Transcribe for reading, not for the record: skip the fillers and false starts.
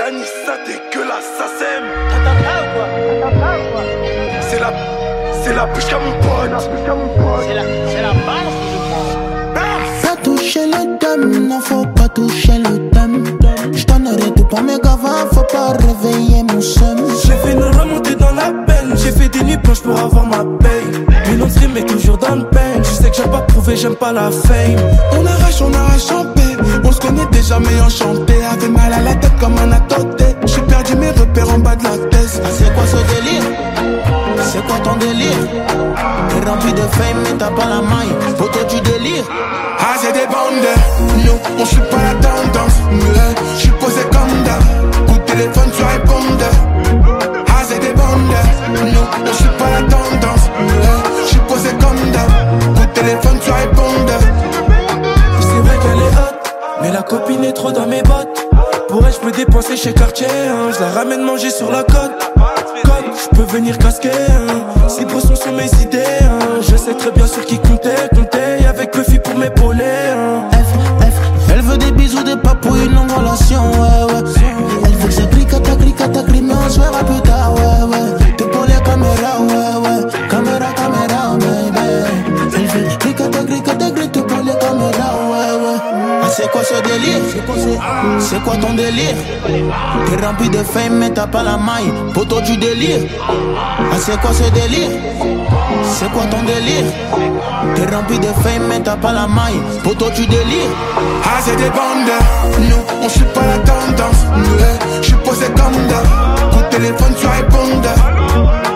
Danissa dégueulasse, ça sème. C'est la bouche à mon pote. C'est la base du monde. Pas toucher le thème, non faut pas toucher le thème. J'donnerai tout pour mes gavins, faut pas réveiller mon seum. J'ai fait une remontée dans la peine, j'ai fait des nuits blanches pour avoir ma paye. Mais non stream est toujours dans le pain. Je sais que j'aime pas prouver, j'aime pas la fame. On arrache en paix. On se connaît déjà mais enchanté. Avait mal à la tête comme un atoté. J'ai perdu mes repères en bas de la tête. C'est quoi ce délire? C'est quoi ton délire? T'es rempli de fame mais t'as pas la maille. Photo du délire. Ah c'est des bandes. Nous on suit pas la tendance. Je suis posé comme d'hab. Coup de téléphone tu réponds. Ah c'est des bandes. Nous on suit pas la tendance. Je suis posé comme d'hab. Coup de téléphone tu réponds. C'est vrai qu'elle est hot, mais la copine est trop dans mes bottes. Pour elle je peux dépenser chez Cartier, hein. Je la ramène manger sur la côte. Je peux venir casquer, hein. Ces poissons sont mes idées, hein. Je sais très bien sur qui compter. Avec Buffy pour m'épauler, hein. Elle veut des bisous, des papouilles, une longue relation, ouais. Elle veut que ça cliquata, mais on se verra plus tard, ouais. T'es pour les caméras, ouais. Caméra, baby. Elle veut cliquata, t'es pour les caméras, ouais. Ah, c'est quoi ce délire? C'est quoi ton délire? T'es rempli de fame, mais t'as pas la maille. Poto du délire. Ah, c'est quoi ce délire? C'est quoi ton délire? T'es rempli de fame mais t'as pas la maille. Poto tu délire. Ah c'est des bandes. Nous on suit pas la tendance. Je suis posé comme d'hab. Coup de téléphone tu réponds.